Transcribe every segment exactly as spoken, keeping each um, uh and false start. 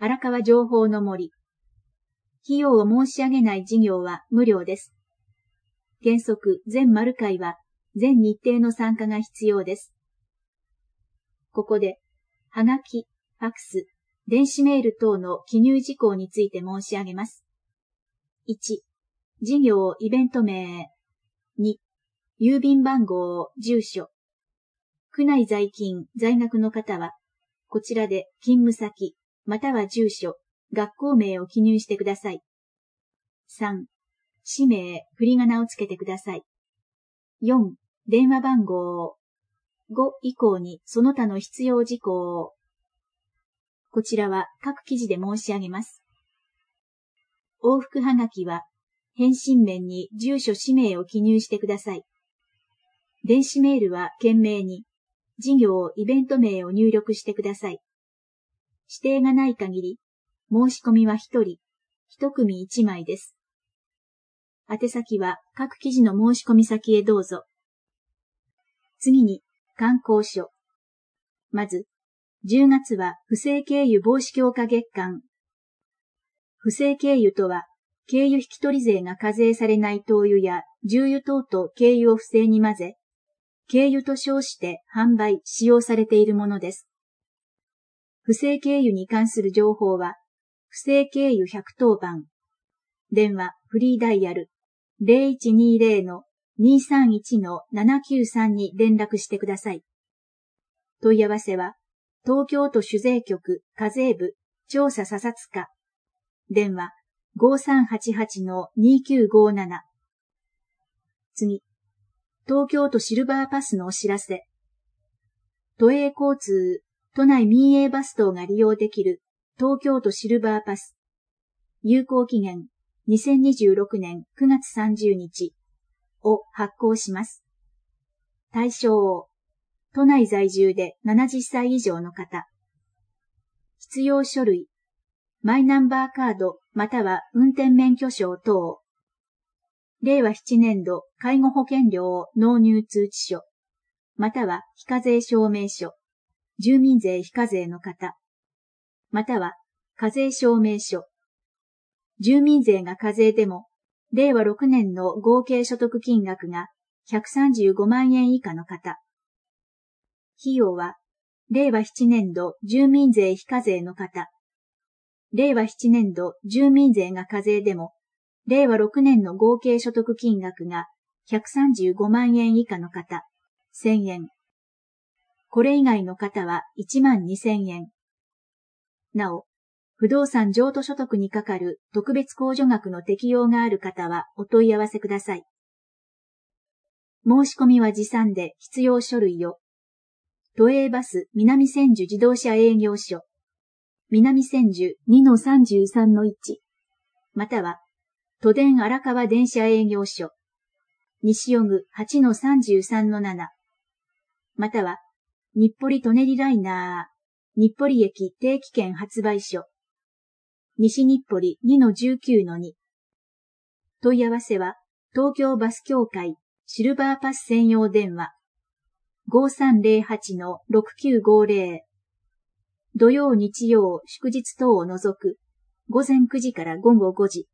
荒川情報の森。費用を申し上げない事業は無料です。原則、全丸会は、全日程の参加が必要です。ここで、はがき、ファックス、電子メール等の記入事項について申し上げます。いち、事業イベント名。に、郵便番号、住所。区内在勤、在学の方は、こちらで勤務先、または住所、学校名を記入してください。さん、氏名、振り仮名をつけてください。よん、電話番号。ご以降にその他の必要事項を。こちらは各記事で申し上げます。往復はがきは、返信面に住所氏名を記入してください。電子メールは件名に、事業イベント名を入力してください。指定がない限り、申し込みはひとり、いち組いちまいです。宛先は各記事の申し込み先へどうぞ。次に、観光所。まず、じゅうがつは不正経由防止強化月間。不正経由とは、経由引取税が課税されない灯油や重油等と経由を不正に混ぜ、経由と称して販売、使用されているものです。不正経由に関する情報は、不正経由ひゃくとおばん、電話、フリーダイヤル ゼロいちにゼロ にさんいち ななきゅうさん に連絡してください。問い合わせは、東京都主税局課税部調査査察課、電話 ごさんはちはち にきゅうごなな。次、東京都シルバーパスのお知らせ。都営交通、都内民営バス等が利用できる東京都シルバーパス。有効期限にせんにじゅうろくねんくがつさんじゅうにちを発行します。対象、都内在住でななじゅっさい以上の方。必要書類、マイナンバーカードまたは運転免許証等。れいわななねん度介護保険料納入通知書、または非課税証明書、住民税非課税の方、または課税証明書。住民税が課税でも、れいわろくねんの合計所得金額がひゃくさんじゅうごまんえん以下の方。費用は、れいわななねん度住民税非課税の方。れいわななねん度住民税が課税でも、れいわろくねんの合計所得金額がひゃくさんじゅうごまんえん以下の方、せんえん。これ以外の方はいちまんにせんえん。なお、不動産譲渡所得にかかる特別控除額の適用がある方はお問い合わせください。申し込みは持参で必要書類を、都営バス南千住自動車営業所、南千住 にのさんじゅうさんのいち、または、都電荒川電車営業所、西尾具 はちのさんじゅうさんのなな、または、日暮里舎人ライナー、日暮里駅定期券発売所、西日暮里 にのじゅうきゅうのに。問い合わせは、東京バス協会シルバーパス専用電話 ごさんゼロはちのろくきゅうごゼロ。土曜日曜祝日等を除く午前くじから午後ごじ。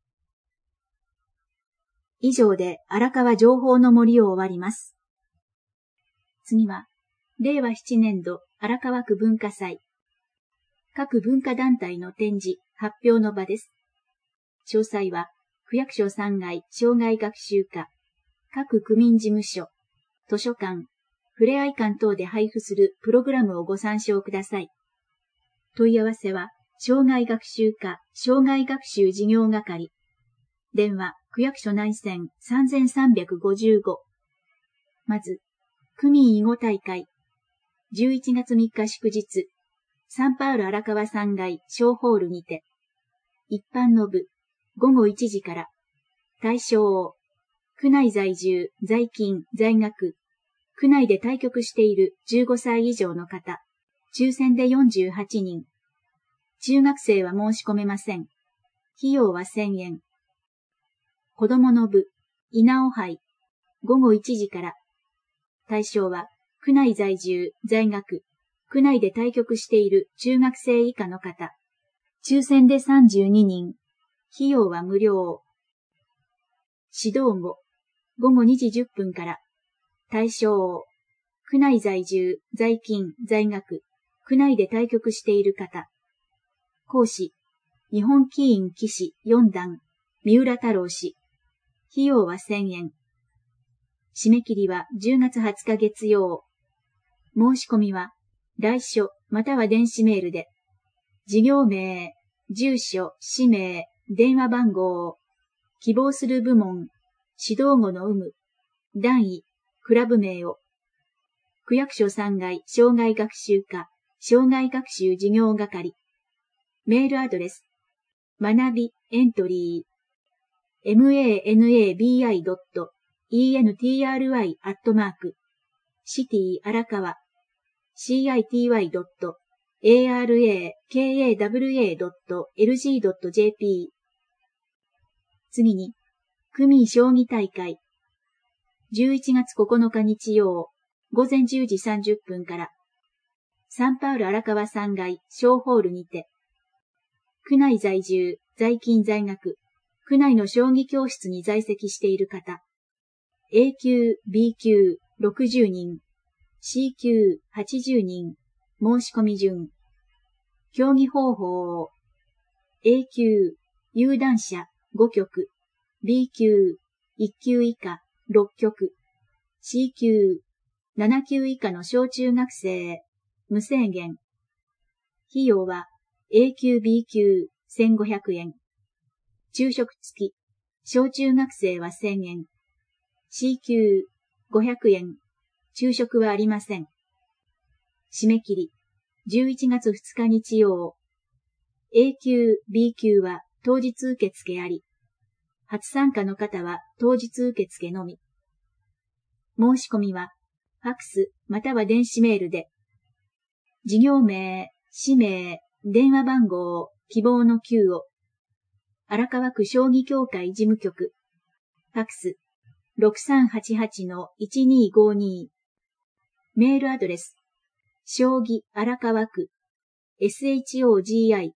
以上で荒川情報の森を終わります。次は、れいわななねん度荒川区文化祭。各文化団体の展示、発表の場です。詳細は、区役所さんがい障害学習課、各区民事務所、図書館、ふれあい館等で配布するプログラムをご参照ください。問い合わせは、障害学習課、障害学習事業係。電話、区役所内線さんさんごご。まず、区民囲碁大会。じゅういちがつみっか祝日。サンパウロ荒川さんがい小ホールにて。一般の部、ごごいちじから。対象、区内在住、在勤、在学。区内で対局しているじゅうごさい以上の方。抽選でよんじゅうはちにん。中学生は申し込めません。費用はせんえん。子供の部、稲尾杯。ごごいちじから。対象は、区内在住、在学。区内で対局している中学生以下の方。 抽選でさんじゅうににん。費用は無料。指導後、ごごにじじゅっぷんから。対象、区内在住、在勤、在学、区内で対局している方。講師、日本棋院棋士よん段、三浦太郎氏。費用はせんえん。締め切りはじゅうがつはつか月曜。申し込みは、来書または電子メールで、事業名、住所、氏名、電話番号、希望する部門、指導後の有無、段位、クラブ名を、区役所さん階障害学習課、障害学習事業係、メールアドレス、学びエントリー、manabi.entri アットマーク、シティ荒川、city.arakawa.lg.jp。次に、区民将棋大会。じゅういちがつここのか日曜、午前じゅうじさんじゅっぷんから、サンパウロ荒川さん階小ホールにて、区内在住、在勤在学、区内の将棋教室に在籍している方、A 級、B 級、ろくじゅうにん、C 級、はちじゅうにん、申し込み順。競技方法。A 級、有段者ご局、B 級、いっ級以下ろっ局、C 級、なな級以下の小中学生、無制限。費用は A 級 B 級せんごひゃくえん。昼食付き、小中学生はせんえん。C 級ごひゃくえん。昼食はありません。締め切り、じゅういちがつふつか日曜。A 級、B 級は当日受付あり。初参加の方は当日受付のみ。申し込みは、ファクスまたは電子メールで、事業名、氏名、電話番号、希望のきゅうを、荒川区将棋協会事務局、ファクス ろくさんはちはちのいちにごに、メールアドレス、将棋荒川区、shogi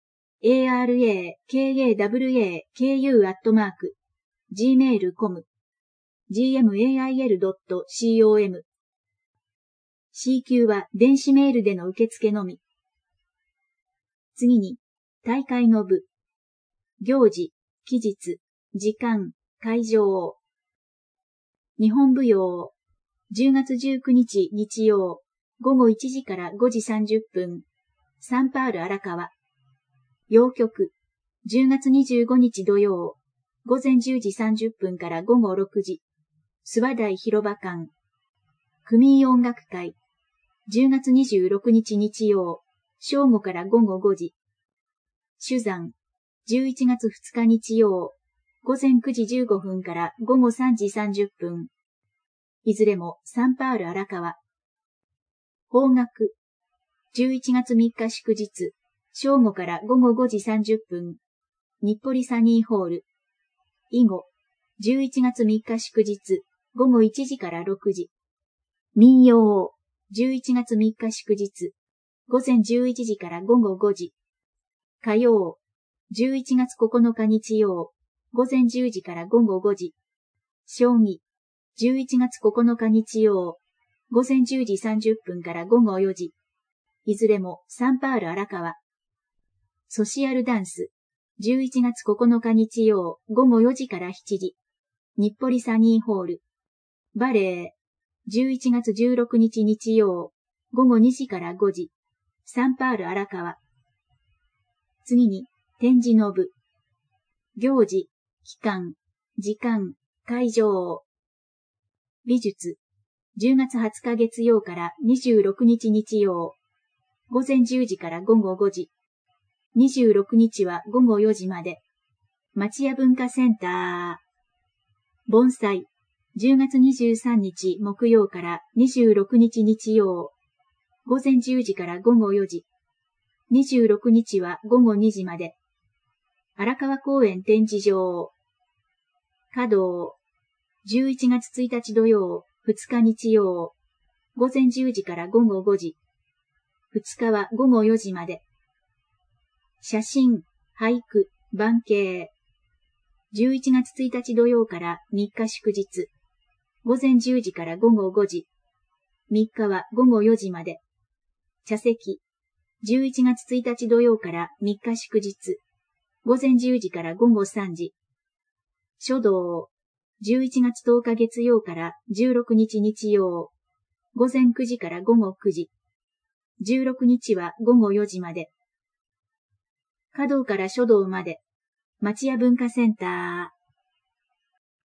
arakawakaku アットマーク、gmail ドットコム、gmail.com。C 級は電子メールでの受付のみ。次に、大会の部。行事、期日、時間、会場。日本舞踊。じゅうがつじゅうくにち日曜、ごごいちじからごじさんじゅっぷん。サンパウロ荒川。洋曲。じゅうがつにじゅうごにち土曜、午前じゅうじさんじゅっぷんからごごろくじ。諏訪台広場館。区民音楽会。じゅうがつにじゅうろくにち日曜、正午からごごごじ。珠山。じゅういちがつふつか日曜、午前くじじゅうごふんからごごさんじさんじゅっぷん。いずれもサンパウロ荒川。邦楽。じゅういちがつみっか祝日、正午からごごごじさんじゅっぷん。日暮里サニーホール。以後、じゅういちがつみっか祝日、ごごいちじからろくじ。民謡。じゅういちがつみっか祝日、午前じゅういちじからごごごじ。火曜。じゅういちがつここのか日曜、午前じゅうじからごごごじ。将棋。じゅういちがつここのか日曜、午前じゅうじさんじゅっぷんからごごよじ。いずれもサンパウロ荒川。ソシアルダンス。じゅういちがつここのか日曜、ごごよじからしちじ。日暮里サニーホール。バレエ。じゅういちがつじゅうろくにち日曜、ごごにじからごじ。サンパウロ荒川。次に、展示の部。行事、期間、時間、会場。美術。じゅうがつはつか月曜からにじゅうろくにち日曜。午前じゅうじからごごごじ。にじゅうろくにちはごごよじまで。町屋文化センター。盆栽。じゅうがつにじゅうさんにち木曜からにじゅうろくにち日曜。午前じゅうじからごごよじ。にじゅうろくにちはごごにじまで。荒川公園展示場。華道。じゅういちがつついたち土曜、ふつか日曜。午前じゅうじからごごごじ。ふつかはごごよじまで。写真、 俳句、晩景。じゅういちがつついたち土曜からみっか祝日。午前じゅうじから午後ごじ。みっかは午後よじまで。茶席。じゅういちがつついたち土曜からみっか祝日。午前じゅうじから午後さんじ。書道。じゅういちがつとおか月曜からじゅうろくにち日曜。午前くじから午後くじ。じゅうろくにちは午後よじまで。華道から書道まで。町屋文化センター。